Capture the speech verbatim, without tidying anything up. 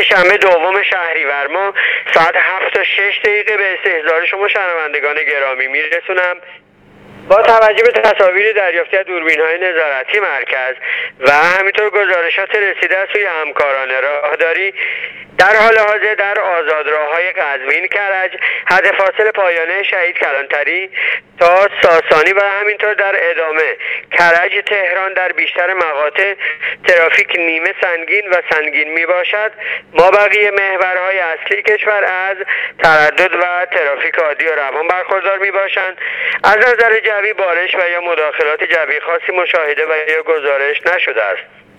سه‌شنبه دوم شهریور ماه ساعت هفت تا شش دقیقه به استحضار شما شنوندگان گرامی میرسونم. با توجه به تصاویر دریافتی از دوربین‌های نظارتی مرکز و همینطور گزارشات رسیده از سوی همکاران راهداری، در حال حاضر در آزادراه‌های قزوین کرج حد فاصل پایانه شهید کلانتری تا ساسانی و همینطور در ادامه کرج تهران در بیشتر مقاطع ترافیک نیمه سنگین و سنگین می باشد. ما بقیه محورهای اصلی کشور از تردد و ترافیک عادی و روان برخوردار می باشند. از نظر جوی بارش و یا مداخلات جوی خاصی مشاهده و یا گزارش نشده است.